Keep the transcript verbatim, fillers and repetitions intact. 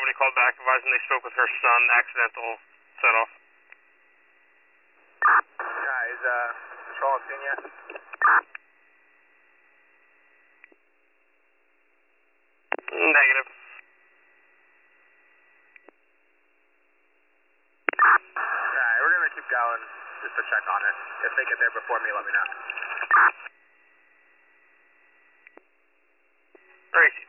Nobody called back advising they spoke with her son. Accidental set off. Guys, uh, Patrol seen yet? Negative. Alright, we're gonna keep going just to check on it. If they get there before me, let me know. Gracie.